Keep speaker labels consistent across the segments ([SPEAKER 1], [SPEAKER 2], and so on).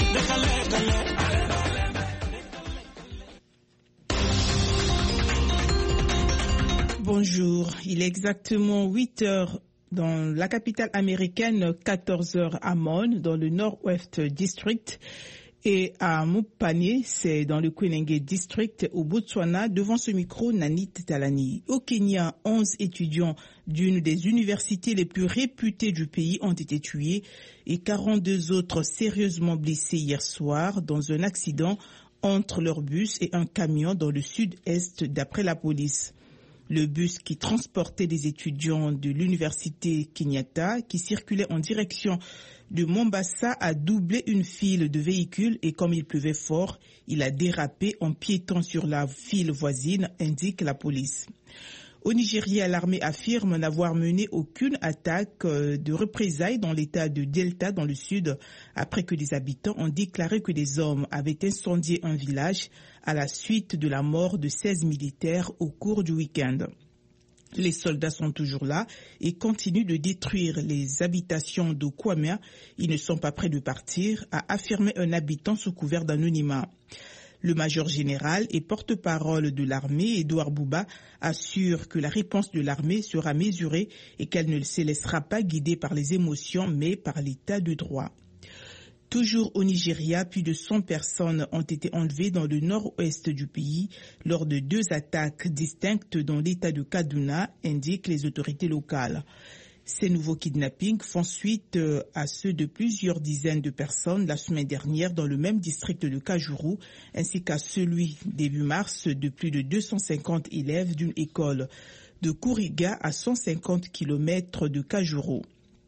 [SPEAKER 1] Bonjour, il est exactement 8 heures dans la capitale américaine, 14 heures à Mon, dans le Northwest District, et à Mupane, c'est dans le Kwenenge District, au Botswana. Devant ce micro, Nanit Talani. Au Kenya, 11 étudiants d'une des universités les plus réputées du pays ont été tués et 42 autres sérieusement blessés hier soir dans un accident entre leur bus et un camion dans le sud-est, d'après la police. Le bus qui transportait des étudiants de l'université Kenyatta qui circulait en direction de Mombasa a doublé une file de véhicules et comme il pleuvait fort, il a dérapé en piétant sur la file voisine, indique la police. Au Nigeria, l'armée affirme n'avoir mené aucune attaque de représailles dans l'état de Delta dans le sud après que des habitants ont déclaré que des hommes avaient incendié un village à la suite de la mort de 16 militaires au cours du week-end. Les soldats sont toujours là et continuent de détruire les habitations de Kwame. Ils ne sont pas prêts de partir, a affirmé un habitant sous couvert d'anonymat. Le major général et porte-parole de l'armée, Edouard Bouba, assure que la réponse de l'armée sera mesurée et qu'elle ne se laissera pas guider par les émotions, mais par l'état de droit. Toujours au Nigeria, plus de 100 personnes ont été enlevées dans le nord-ouest du pays lors de 2 attaques distinctes dans l'état de Kaduna, indiquent les autorités locales. Ces nouveaux kidnappings font suite à ceux de plusieurs dizaines de personnes la semaine dernière dans le même district de Kajuru, ainsi qu'à celui début mars de plus de 250 élèves d'une école de Kuriga à 150 km de Kajuru.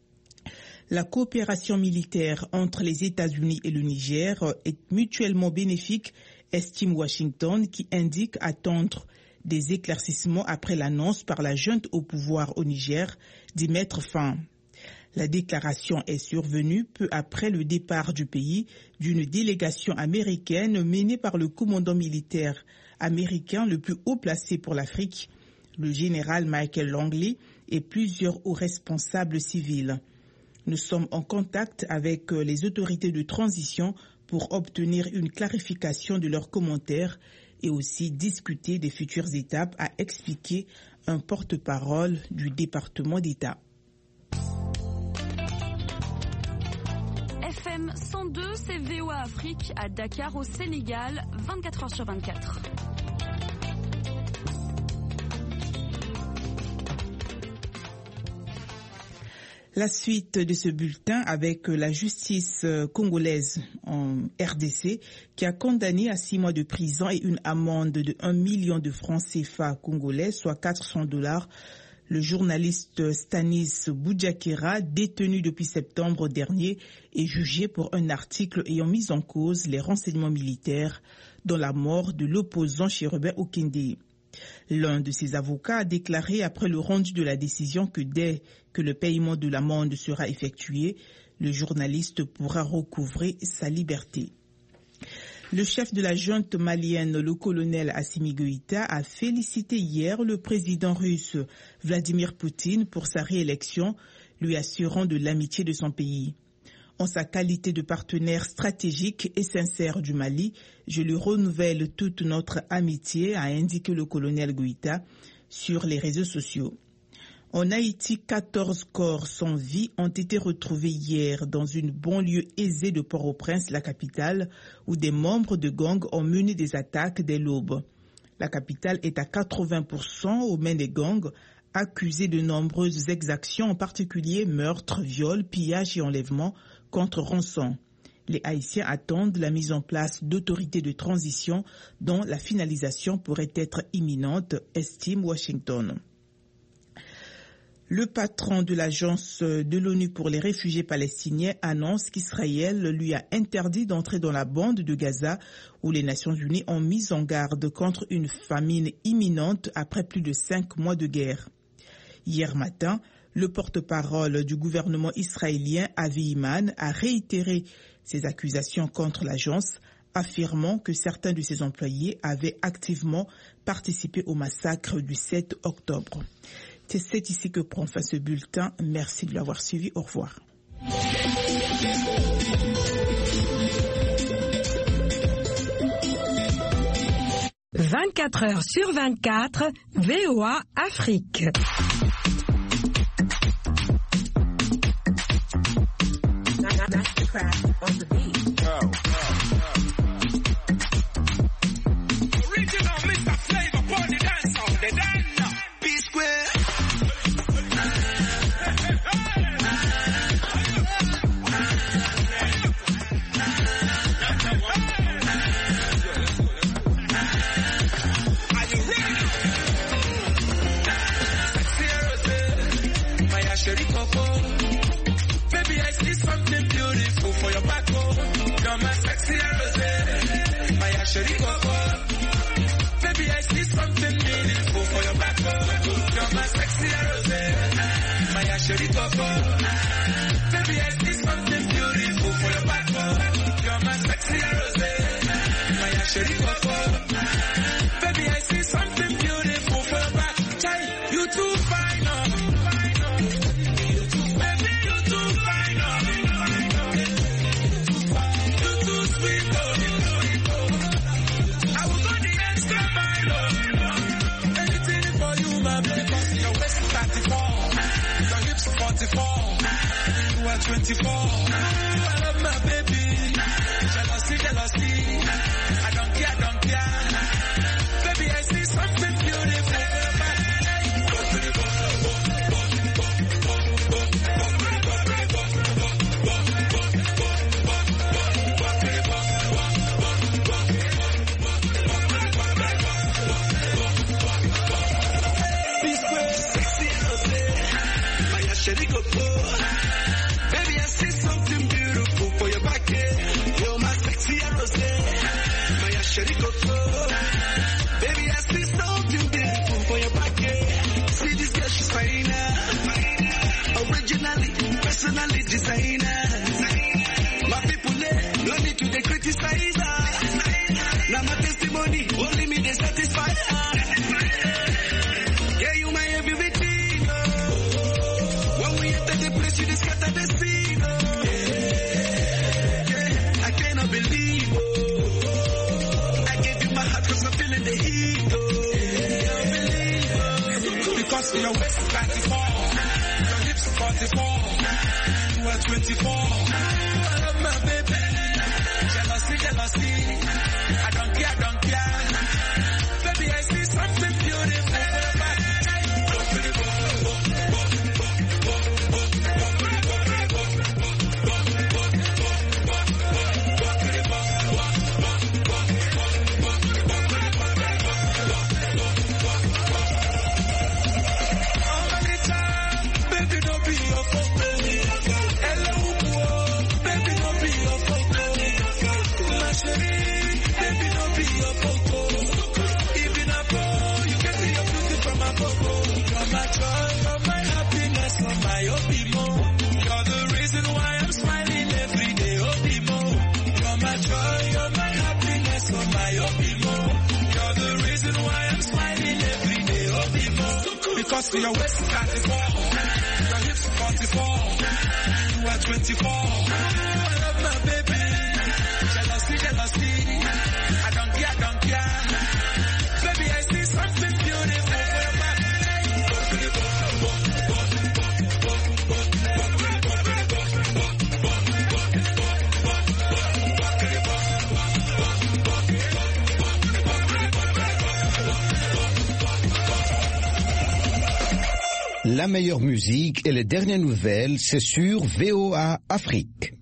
[SPEAKER 1] La coopération militaire entre les États-Unis et le Niger est mutuellement bénéfique, estime Washington, qui indique attendre des éclaircissements après l'annonce par la junte au pouvoir au Niger d'y mettre fin. La déclaration est survenue peu après le départ du pays d'une délégation américaine menée par le commandant militaire américain le plus haut placé pour l'Afrique, le général Michael Langley, et plusieurs hauts responsables civils. Nous sommes en contact avec les autorités de transition pour obtenir une clarification de leurs commentaires et aussi discuter des futures étapes, a expliqué un porte-parole du département d'État.
[SPEAKER 2] FM 102, c'est VOA Afrique à Dakar au Sénégal, 24 heures sur 24.
[SPEAKER 1] La suite de ce bulletin avec la justice congolaise en RDC qui a condamné à 6 mois de prison et une amende de 1 million de francs CFA congolais, soit $400, le journaliste Stanis Boudiakera, détenu depuis septembre dernier, est jugé pour un article ayant mis en cause les renseignements militaires dans la mort de l'opposant Chérubin Okende. L'un de ses avocats a déclaré après le rendu de la décision que dès que le paiement de l'amende sera effectué, le journaliste pourra recouvrer sa liberté. Le chef de la junte malienne, le colonel Assimi Goïta, a félicité hier le président russe Vladimir Poutine pour sa réélection, lui assurant de l'amitié de son pays. En sa qualité de partenaire stratégique et sincère du Mali, je lui renouvelle toute notre amitié, a indiqué le colonel Goïta sur les réseaux sociaux. En Haïti, 14 corps sans vie ont été retrouvés hier dans une banlieue aisée de Port-au-Prince, la capitale, où des membres de gangs ont mené des attaques dès l'aube. La capitale est à 80% aux mains des gangs, accusés de nombreuses exactions, en particulier meurtres, viols, pillages et enlèvements contre rançon. Les Haïtiens attendent la mise en place d'autorités de transition dont la finalisation pourrait être imminente, estime Washington. Le patron de l'agence de l'ONU pour les réfugiés palestiniens annonce qu'Israël lui a interdit d'entrer dans la bande de Gaza où les Nations Unies ont mis en garde contre une famine imminente après plus de 5 mois de guerre. Hier matin, le porte-parole du gouvernement israélien, Avi Iman, a réitéré ses accusations contre l'agence, affirmant que certains de ses employés avaient activement participé au massacre du 7 octobre. C'est ici que prend fin ce bulletin. Merci de l'avoir suivi. Au revoir.
[SPEAKER 3] 24 heures sur 24, VOA Afrique.
[SPEAKER 4] Mastercraft on the beat. Original Mr. Flavor for the dance on the dance. P-Square. Baby, I see something beautiful for your back home. You're my sexy rosé, my Asheri Coco. Baby, I see something beautiful for your back home. You're my sexy rosé, my Asheri Coco. Baby, I see something beautiful for your back home. You're my sexy rosé, my Asheri Coco. Baby, I see something beautiful for your back. Chai, you too fine, oh. You are 24. I love my baby. Jealousy, jealousy. I don't care, don't care. Baby, I see something beautiful. Baby, I see something beautiful for your back. You're my sexy rosé, my Asheri Coco. Baby, I see something beautiful for your back. See this girl, she's finer. Originally, personally designer. My people, no need to they criticize her. Now my testimony, only me they satisfy her. Yeah, you my everything. You just got the scene, yeah, I cannot believe, I gave you my heart cause I'm feeling the heat, can't believe, because your waist is 24, your hips are 44, you are 24, I love my baby, jealousy, jealousy, I don't care, baby, I see something beautiful. Because your waist is 94, your hips are 44, you are 24. I love my baby, jealousy, jealousy. I don't care, baby, I see something beautiful for your back.
[SPEAKER 5] La meilleure musique et les dernières nouvelles, c'est sur VOA Afrique.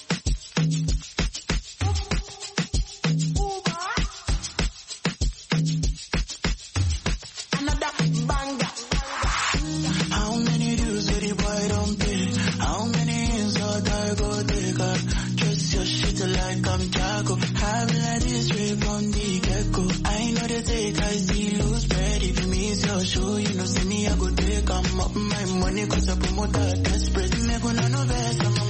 [SPEAKER 6] How many dudes did the boy don't pay? How many insult I go take her? Dress your shit like I'm Jago. Have like this rip on the gecko. I know they take I see loose bread. If you miss your show, you know see me I go take. I'm up my money cause I promote that desperate. Me gonna know best.